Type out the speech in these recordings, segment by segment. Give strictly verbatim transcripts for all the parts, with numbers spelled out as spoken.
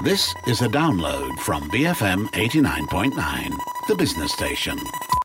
This is a download from B F M eighty-nine point nine, the business station.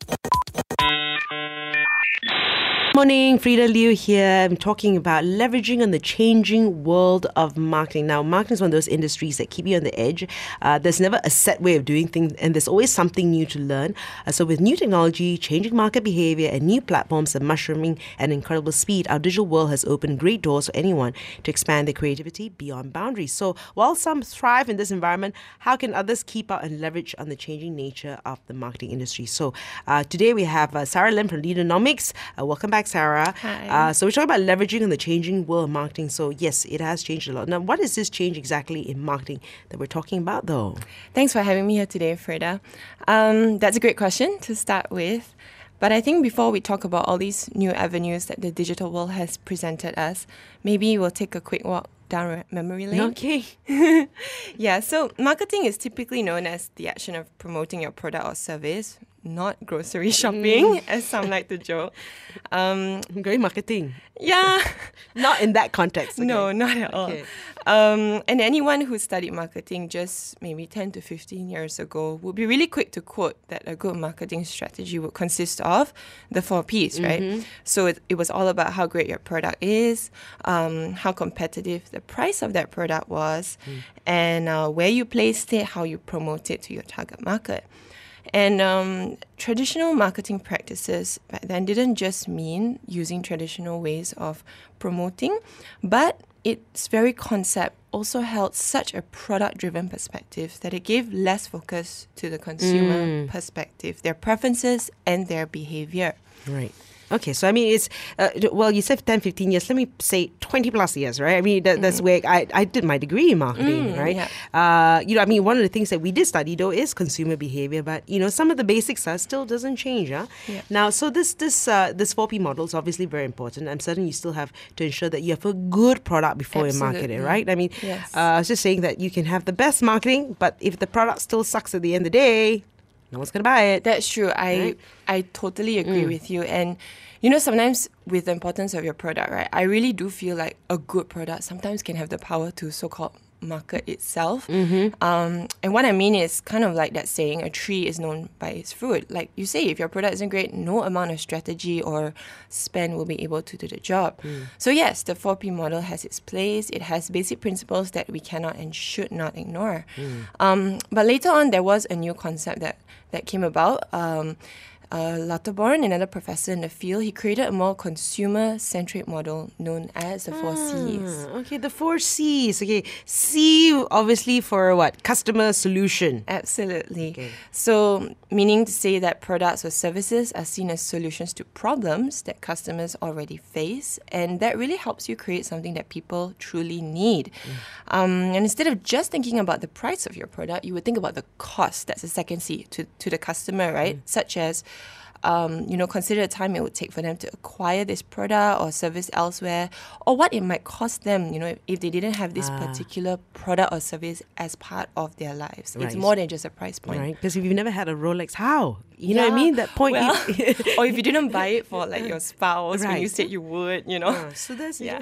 Morning, Frida Liu here. I'm talking about leveraging on the changing world of marketing. Now, marketing is one of those industries that keep you on the edge. Uh, there's never a set way of doing things, and there's always something new to learn. Uh, so with new technology, changing market behavior, and new platforms and mushrooming at incredible speed, our digital world has opened great doors for anyone to expand their creativity beyond boundaries. So while some thrive in this environment, how can others keep out and leverage on the changing nature of the marketing industry? So uh, today we have uh, Sarah Lim from Leadernomics. Uh, welcome back, Sarah. Hi. Uh, so we're talking about leveraging on the changing world of marketing. So yes, it has changed a lot. Now, what is this change exactly in marketing that we're talking about, though? Thanks for having me here today, Frida. Um, that's a great question to start with. But I think before we talk about all these new avenues that the digital world has presented us, maybe we'll take a quick walk down memory lane. Okay. Yeah, so marketing is typically known as the action of promoting your product or service, not grocery shopping, mm. as some like to joke. Um, Great marketing. Yeah. Not in that context. Okay. No, not at all. Okay. Um, and anyone who studied marketing just maybe ten to fifteen years ago would be really quick to quote that a good marketing strategy would consist of the four Ps, right? Mm-hmm. So it, it was all about how great your product is, um, how competitive the price of that product was, mm. and uh, where you placed it, how you promote it to your target market. And um, traditional marketing practices back then didn't just mean using traditional ways of promoting, but its very concept also held such a product-driven perspective that it gave less focus to the consumer mm. perspective, their preferences and their behavior. Right. Okay, so I mean, it's, uh, well, you said ten, fifteen years, let me say twenty plus years, right? I mean, that, that's mm. where I, I did my degree in marketing, mm, right? Yeah. Uh, you know, I mean, one of the things that we did study, though, is consumer behavior, but, you know, some of the basics are still doesn't change, huh? Yeah. Now, so this this uh, this four P model is obviously very important. I'm certain you still have to ensure that you have a good product before Absolutely. you market it, right? I mean, yes. uh, I was just saying that you can have the best marketing, but if the product still sucks at the end of the day, no one's going to buy it. That's true. I right? I totally agree mm. with you. And, you know, sometimes with the importance of your product, right, I really do feel like a good product sometimes can have the power to so-called market itself. Mm-hmm. Um, and what I mean is kind of like that saying, a tree is known by its fruit. Like you say, if your product isn't great, no amount of strategy or spend will be able to do the job. Mm. So yes, the four P model has its place. It has basic principles that we cannot and should not ignore. Mm. Um, but later on, there was a new concept that, that came about. Um, Uh, Lauterborn, another professor in the field, he created a more consumer-centric model known as the four ah, Cs. Okay, the four Cs. Okay, C obviously for what? Customer solution. Absolutely. Okay. So, meaning to say that products or services are seen as solutions to problems that customers already face, and that really helps you create something that people truly need. Mm. Um, and instead of just thinking about the price of your product, you would think about the cost. That's the second C to, to the customer, right? Mm. Such as Um, you know, consider the time it would take for them to acquire this product or service elsewhere, or what it might cost them, you know, if, if they didn't have this ah. particular product or service as part of their lives. Right. It's more than just a price point. Right, because if you've never had a Rolex, how? You know yeah. what I mean? That point. Well, or if you didn't buy it for like your spouse right. when you said you would, you know. Uh, so that's, yeah.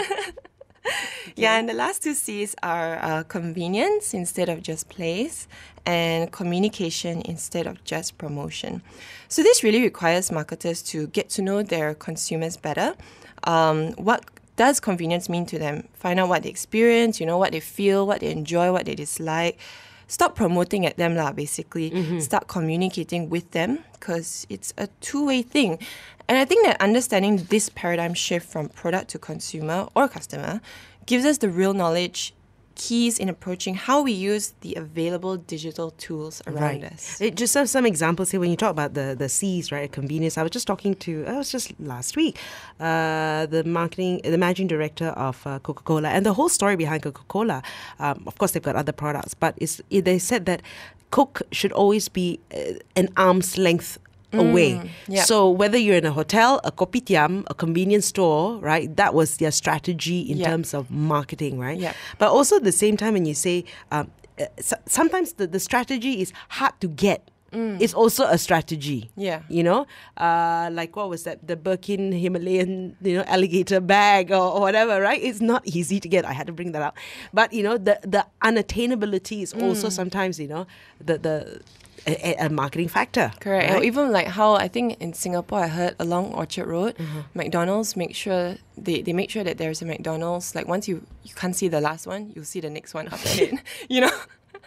Okay. Yeah, and the last two C's are uh, convenience instead of just place, and communication instead of just promotion. So this really requires marketers to get to know their consumers better. Um, what does convenience mean to them? Find out what they experience, you know, what they feel, what they enjoy, what they dislike. Stop promoting at them, lah, basically. Mm-hmm. Start communicating with them, because it's a two-way thing. And I think that understanding this paradigm shift from product to consumer or customer gives us the real knowledge, keys in approaching how we use the available digital tools around right. us. It, just some, some examples here when you talk about the, the C's, right? Convenience. I was just talking to, I was just last week, uh, the marketing, the managing director of uh, Coca-Cola, and the whole story behind Coca-Cola. Um, of course, they've got other products, but it's, it, they said that Coke should always be uh, an arm's length away. Mm, yep. So whether you're in a hotel, a kopitiam, a convenience store, right, that was their strategy in yep. terms of marketing, right? Yep. But also at the same time when you say, um, uh, so, sometimes the, the strategy is hard to get. mm. is also a strategy. Yeah. You know, uh, like what was that? The Birkin Himalayan, you know, alligator bag or, or whatever, right? It's not easy to get. I had to bring that out. But, you know, the, the unattainability is also Mm. sometimes, you know, the, the a, a marketing factor. Correct. Right? Or even like how I think in Singapore, I heard along Orchard Road, Mm-hmm. McDonald's make sure they, they make sure that there's a McDonald's. Like once you you can't see the last one, you'll see the next one after it. You know.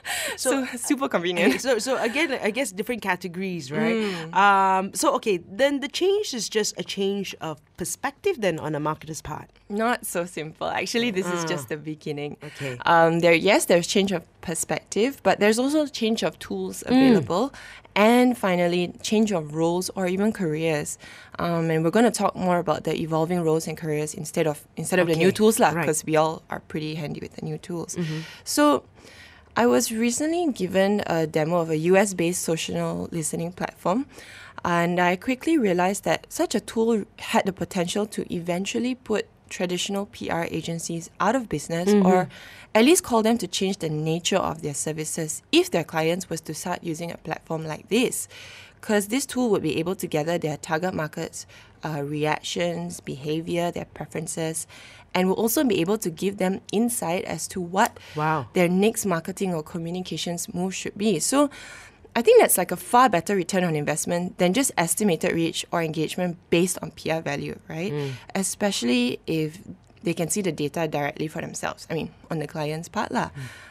So, so super convenient. Okay, so, so again, I guess different categories, right? Mm. Um, so, okay, then the change is just a change of perspective then on a marketer's part. Not so simple. Actually, this is Ah. just the beginning. Okay. Um, there, yes, there's change of perspective, but there's also change of tools available, and finally, change of roles or even careers. Um, and we're going to talk more about the evolving roles and careers instead of instead of the new Okay, tools, lah, right. because we all are pretty handy with the new tools. So. I was recently given a demo of a U S-based social listening platform, and I quickly realized that such a tool had the potential to eventually put traditional P R agencies out of business, Mm-hmm. or at least call them to change the nature of their services if their clients was to start using a platform like this. Because this tool would be able to gather their target markets' uh, reactions, behavior, their preferences, and will also be able to give them insight as to what Wow. their next marketing or communications move should be. So I think that's like a far better return on investment than just estimated reach or engagement based on P R value, right? Especially if they can see the data directly for themselves. I mean, on the client's part lah.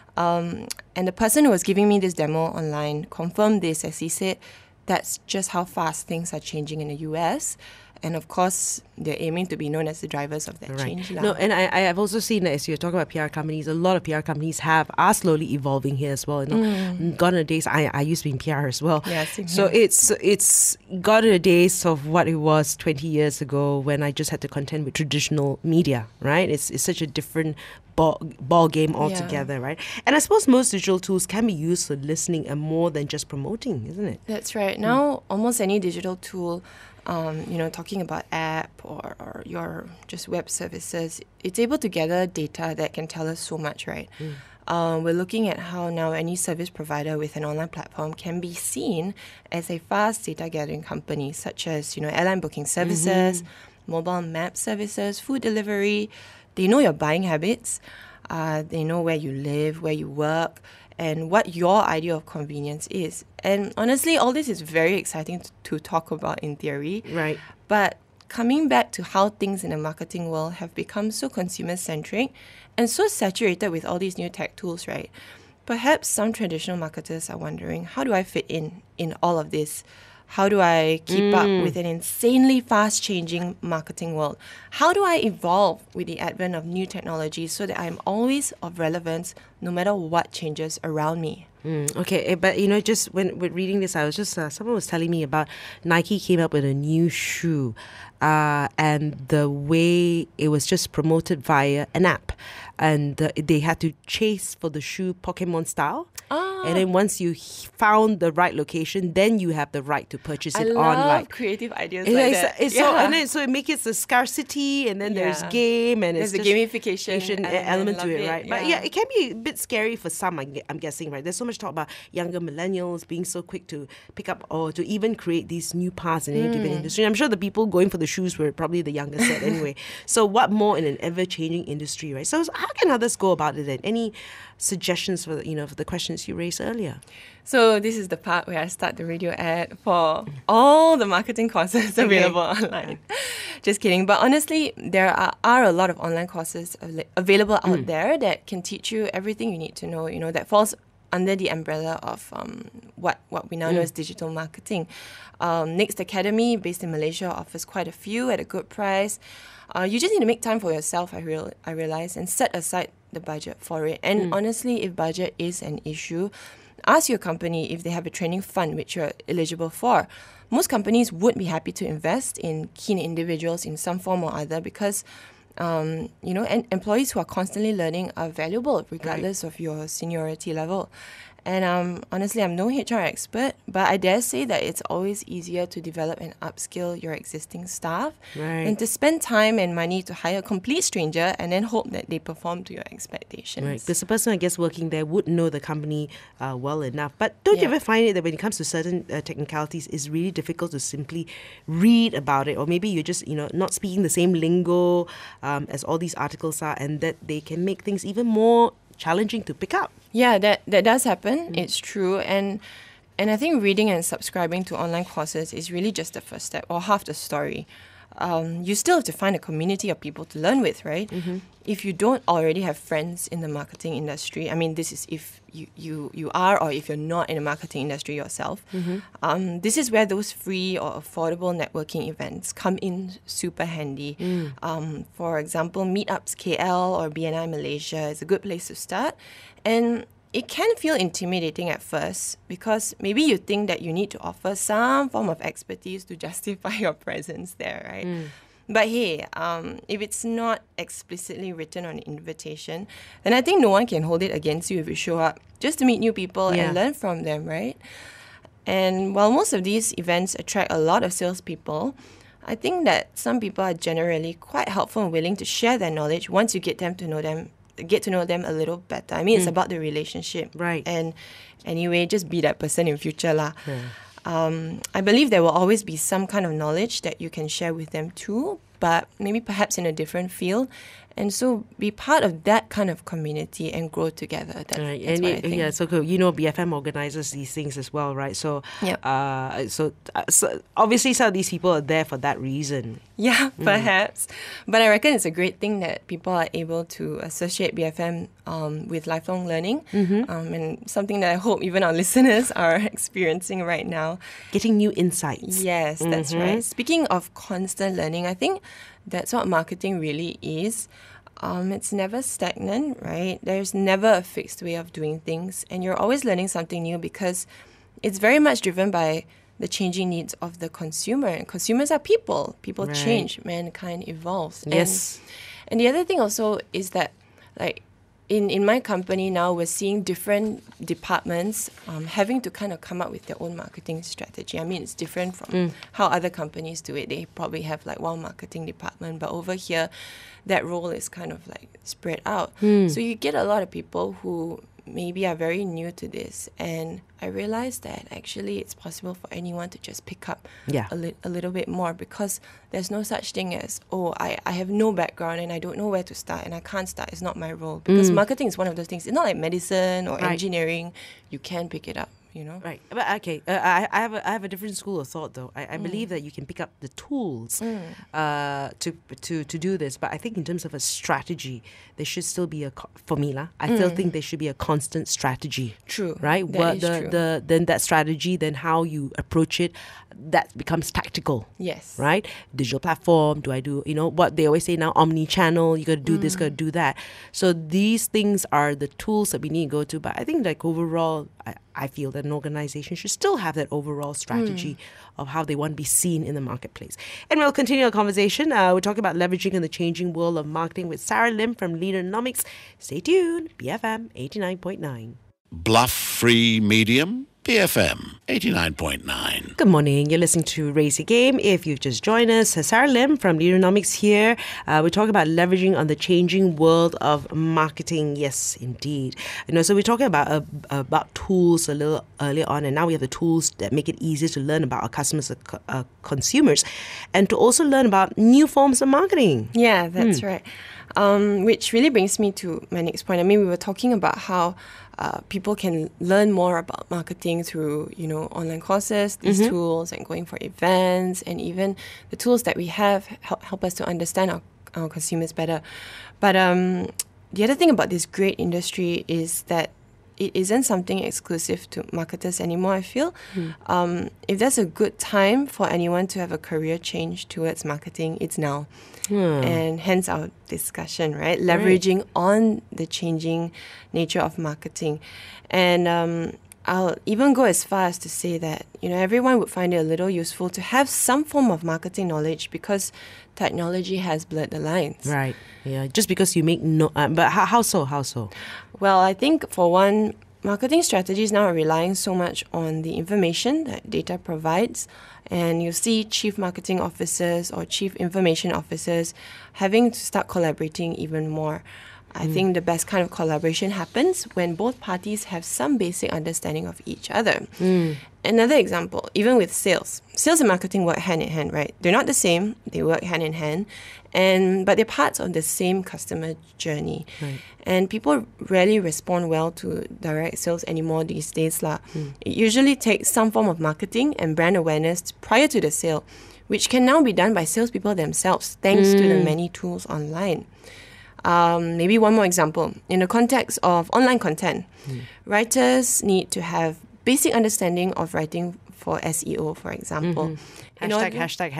Um, and the person who was giving me this demo online confirmed this, as he said, that's just how fast things are changing in the U S. And of course, they're aiming to be known as the drivers of that Right. change. lah. No, and I, I have also seen that as you're talking about P R companies, a lot of P R companies have are slowly evolving here as well. You know, gone are the days. I, I used to be in P R as well. Yeah, same so here. it's it's gone are the days of what it was twenty years ago when I just had to contend with traditional media. Right? It's it's such a different ball, ball game altogether. Right? And I suppose most digital tools can be used for listening and more than just promoting, isn't it? That's right. Now, almost any digital tool, um, you know, talking about app or, or your just web services, it's able to gather data that can tell us so much, right? Um, we're looking at how now any service provider with an online platform can be seen as a fast data gathering company, such as, you know, airline booking services, mobile map services, food delivery. They know your buying habits. Uh, they know where you live, where you work, and what your idea of convenience is. And honestly, all this is very exciting t- to talk about in theory. Right. But coming back to how things in the marketing world have become so consumer-centric and so saturated with all these new tech tools, right? Perhaps some traditional marketers are wondering, how do I fit in in all of this? How do I keep up with an insanely fast-changing marketing world? How do I evolve with the advent of new technologies so that I'm always of relevance no matter what changes around me? Mm, okay, eh, but you know, just when, when reading this, I was just uh, someone was telling me about Nike came up with a new shoe, uh, and the way it was just promoted via an app, and uh, they had to chase for the shoe Pokemon style. Ah. And then once you h- found the right location, then you have the right to purchase I it love on like. creative ideas Yeah, like it's, that. it's so and then so it makes it a scarcity, and then there's Yeah. game, and There's it's a just gamification element, element, element to love it, it, right? But yeah. yeah, it can be a bit scary for some. I'm, gue- I'm guessing, right? There's so much talk about younger millennials being so quick to pick up or to even create these new paths in any Mm. given industry. I'm sure the people going for the shoes were probably the younger set anyway. So what more in an ever-changing industry, right? So how can others go about it then? Any suggestions for the, you know for the questions you raised earlier? So this is the part where I start the radio ad for all the marketing courses available online. Just kidding. But honestly, there are, are a lot of online courses av- available out there that can teach you everything you need to know, you know, that falls under the umbrella of um, what, what we now know as digital marketing. Um, Next Academy, based in Malaysia, offers quite a few at a good price. Uh, you just need to make time for yourself, I, real, I realize, and set aside the budget for it. And honestly, if budget is an issue, ask your company if they have a training fund which you're eligible for. Most companies would be happy to invest in keen individuals in some form or other because, um, you know, and employees who are constantly learning are valuable regardless of your seniority level. And um, honestly, I'm no H R expert, but I dare say that it's always easier to develop and upskill your existing staff Right. than to spend time and money to hire a complete stranger and then hope that they perform to your expectations. Right, because the person, I guess, working there would know the company uh, well enough. But don't you Yeah. ever find it that when it comes to certain uh, technicalities, it's really difficult to simply read about it, or maybe you're just, you know, not speaking the same lingo um, as all these articles are, and that they can make things even more challenging to pick up. Yeah, that, that does happen. It's true. And and I think reading and subscribing to online courses is really just the first step or half the story. Um, you still have to find a community of people to learn with, right? Mm-hmm. If you don't already have friends in the marketing industry, I mean, this is if you, you, you are or if you're not in the marketing industry yourself, mm-hmm. um, this is where those free or affordable networking events come in super handy. Mm. Um, for example, Meetups K L or B N I Malaysia is a good place to start. And it can feel intimidating at first because maybe you think that you need to offer some form of expertise to justify your presence there, right? Mm. But hey, um, if it's not explicitly written on an invitation, then I think no one can hold it against you if you show up just to meet new people Yeah. and learn from them, right? And while most of these events attract a lot of salespeople, I think that some people are generally quite helpful and willing to share their knowledge once you get them to know them get to know them a little better. I mean, it's about the relationship. Right. And anyway, just be that person in future lah. Yeah. Um, I believe there will always be some kind of knowledge that you can share with them too, but maybe perhaps in a different field. And so be part of that kind of community and grow together. That, Right. that's And what I it, think. yeah, so cool. You know, B F M organizes these things as well, right? So, Yep. uh, so, uh, so obviously, some of these people are there for that reason. Yeah, perhaps. But I reckon it's a great thing that people are able to associate B F M um, with lifelong learning, mm-hmm. um, and something that I hope even our listeners are experiencing right now. Getting new insights. Yes, that's Mhm. right. Speaking of constant learning, I think that's what marketing really is. Um, it's never stagnant, right? There's never a fixed way of doing things, and you're always learning something new because it's very much driven by the changing needs of the consumer. And consumers are people. People Right. change. Mankind evolves. Yes. And, and the other thing also is that, like, in, in my company now, we're seeing different departments um, having to kind of come up with their own marketing strategy. I mean, it's different from Mm. how other companies do it. They probably have like one marketing department, but over here, that role is kind of like spread out. Mm. So you get a lot of people who maybe are very new to this, and I realized that actually it's possible for anyone to just pick up Yeah. a, li- a little bit more, because there's no such thing as, oh, I, I have no background and I don't know where to start and I can't start. It's not my role. Because Mm. marketing is one of those things. It's not like medicine or Right. engineering. You can pick it up, you know? Right, but okay, uh, I, I have a, I have a different school of thought though. I, I Mm. believe that you can pick up the tools uh, to to to do this, but I think in terms of a strategy, there should still be a co- for me lah. I still think there should be a constant strategy. True. Right, That what is the true. the then that strategy, then how you approach it, that becomes tactical. Yes. Right, digital platform. Do I do you know what they always say now? Omni-channel. You got to do this, got to do that. So these things are the tools that we need to go to. But I think like overall, I, I feel that an organization should still have that overall strategy of how they want to be seen in the marketplace. And we'll continue our conversation. Uh, we're talking about leveraging in the changing world of marketing with Sarah Lim from Leadernomics. Stay tuned. B F M eighty-nine point nine. Bluff-free medium, B F M eighty-nine point nine. Good morning. You're listening to Raise Your Game. If you've just joined us, Sarah Lim from Leadernomics here. Uh, we're talking about leveraging on the changing world of marketing. Yes, indeed. You know, so we're talking about uh, about tools a little earlier on, and now we have the tools that make it easier to learn about our customers, uh, co- uh, consumers, and to also learn about new forms of marketing. Yeah, that's right. Um, which really brings me to my next point. I mean, we were talking about how uh, people can learn more about marketing through, you know, online courses, these Mm-hmm. tools, and going for events, and even the tools that we have help, help us to understand our, our consumers better. But um, the other thing about this great industry is that it isn't something exclusive to marketers anymore, I feel. Um, if there's a good time for anyone to have a career change towards marketing, it's now. And hence our discussion, right? Leveraging on the changing nature of marketing. And um, I'll even go as far as to say that, you know, everyone would find it a little useful to have some form of marketing knowledge, because technology has blurred the lines. Right. Yeah. Just because you make no, uh, but how, how so? How so? Well, I think for one, marketing strategies now are relying so much on the information that data provides. And you see chief marketing officers or chief information officers having to start collaborating even more. I mm. think the best kind of collaboration happens when both parties have some basic understanding of each other. Mm. Another example, even with sales. Sales and marketing work hand in hand, right? They're not the same, they work hand in hand, and but they're parts of the same customer journey. Right. And people rarely respond well to direct sales anymore these days. lah. Mm. It usually takes some form of marketing and brand awareness prior to the sale, which can now be done by salespeople themselves, thanks mm. to the many tools online. Um, maybe one more example. In the context of online content, mm. writers need to have basic understanding of writing for S E O, for example. Mm-hmm. Hashtag, hashtag,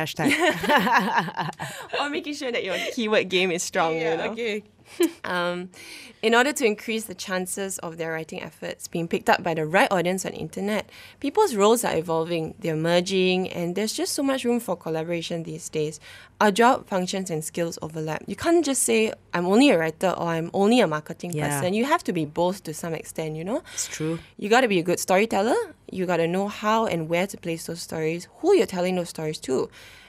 hashtag. Or making sure that your keyword game is strong, yeah, you know. Okay. um, in order to increase the chances of their writing efforts being picked up by the right audience on the internet, people's roles are evolving, they're merging, and there's just so much room for collaboration these days. Our job functions and skills overlap. You can't just say, I'm only a writer or I'm only a marketing Yeah. person. You have to be both to some extent, you know? It's true. You got to be a good storyteller. You got to know how and where to place those stories, who you're telling those stories to.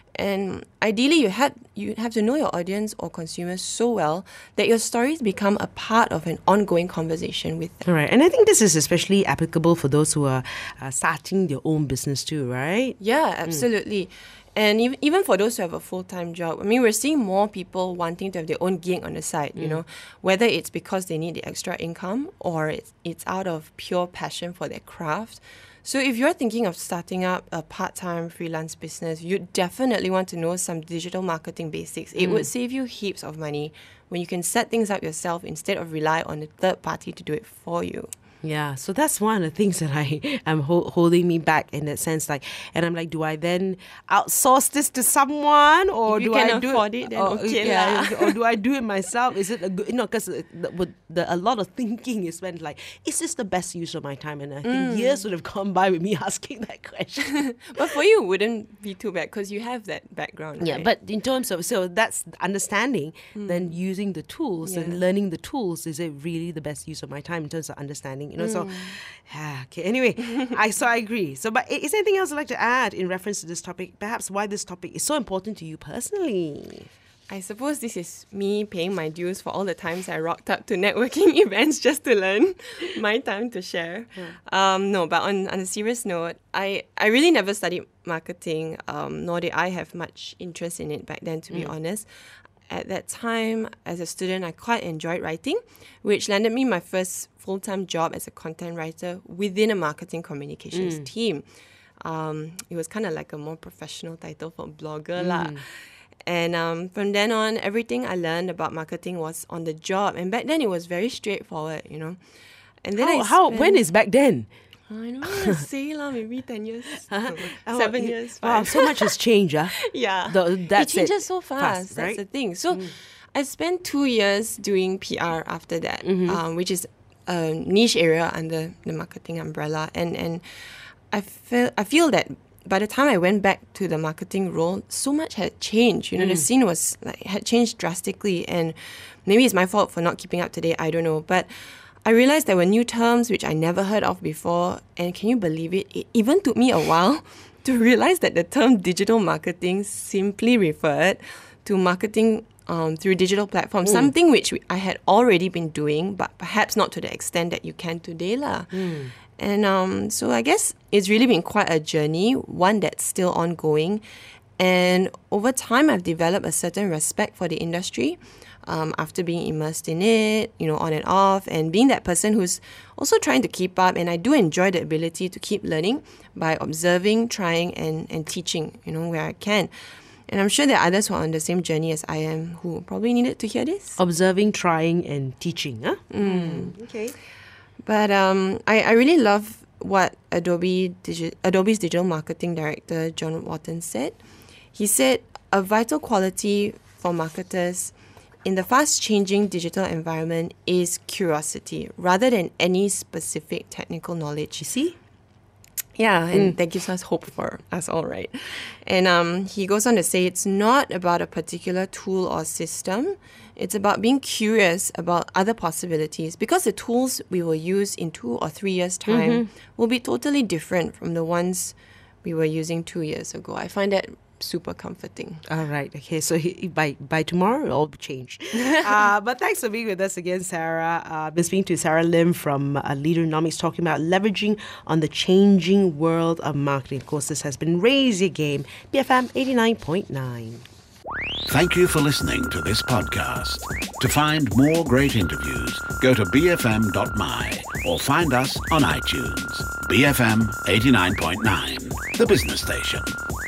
And ideally, you had you have to know your audience or consumers so well that your stories become a part of an ongoing conversation with them. All right. And I think this is especially applicable for those who are uh, starting their own business too, right? Yeah, absolutely. Mm. And even, even for those who have a full-time job, I mean, we're seeing more people wanting to have their own gig on the side, you mm. know, whether it's because they need the extra income or it's, it's out of pure passion for their craft. So if you're thinking of starting up a part-time freelance business, you definitely want to know some digital marketing basics. It mm. would save you heaps of money when you can set things up yourself instead of rely on a third party to do it for you. Yeah, so that's one of the things that I am ho- holding me back in that sense. Like, and I'm like, do I then outsource this to someone, or if you do can I do afford it? Then or, okay, yeah, or do I do it myself? Is it a good? You know, because the, the, a lot of thinking is spent like, is this the best use of my time? And I think mm. years would have gone by with me asking that question. But for you, it wouldn't be too bad because you have that background. Yeah, right? but in terms of so that's understanding. Mm. Then using the tools yeah. and learning the tools, is it really the best use of my time in terms of understanding? You know, mm. so. Yeah, okay. Anyway, I so I agree. So, but is there anything else I'd like to add in reference to this topic? Perhaps why this topic is so important to you personally? I suppose this is me paying my dues for all the times I rocked up to networking events just to learn. My time to share. Yeah. Um, no, but on, on a serious note, I, I really never studied marketing, um, nor did I have much interest in it back then, to mm. be honest. At that time, as a student, I quite enjoyed writing, which landed me my first full-time job as a content writer within a marketing communications mm. team. Um, it was kind of like a more professional title for blogger mm. lah. And um, from then on, everything I learned about marketing was on the job. And back then, it was very straightforward, you know. And then how, I how spent, when is back then? I don't know, say lah, maybe ten years, uh-huh. no, seven oh, years. Wow, five. so much has changed, huh? Yeah, the, that's it changes it. so fast. fast That's right? the thing. So mm. I spent two years doing P R after that, mm-hmm. um, which is a niche area under the marketing umbrella, and and I feel I feel that by the time I went back to the marketing role, so much had changed. You know, mm. the scene was like had changed drastically, and maybe it's my fault for not keeping up to date. I don't know, but I realized there were new terms which I never heard of before, and can you believe it? It even took me a while to realize that the term digital marketing simply referred to marketing um, through digital platforms, mm. something which we, I had already been doing, but perhaps not to the extent that you can today lah. Mm. And um, so I guess it's really been quite a journey, one that's still ongoing. And over time, I've developed a certain respect for the industry. Um, after being immersed in it, you know, on and off, and being that person who's also trying to keep up. And I do enjoy the ability to keep learning by observing, trying, and, and teaching, you know, where I can. And I'm sure there are others who are on the same journey as I am who probably needed to hear this. Observing, trying, and teaching, huh? Mm. Okay. But um, I, I really love what Adobe Digi- Adobe's digital marketing director, John Wharton, said. He said, a vital quality for marketers in the fast-changing digital environment is curiosity rather than any specific technical knowledge. You see? Yeah, and mm. that gives us hope for us all, right? And um, he goes on to say it's not about a particular tool or system. It's about being curious about other possibilities, because the tools we will use in two or three years' time mm-hmm. will be totally different from the ones we were using two years ago. I find that super comforting. All right. Okay. So he, by by tomorrow, it'll all be changed. uh, but thanks for being with us again, Sarah. Uh, been speaking to Sarah Lim from uh, Leaderonomics, talking about leveraging on the changing world of marketing. Of course, this has been Raise Your Game, B F M eighty-nine point nine. Thank you for listening to this podcast. To find more great interviews, go to b f m dot m y or find us on iTunes. B F M eighty-nine point nine, the business station.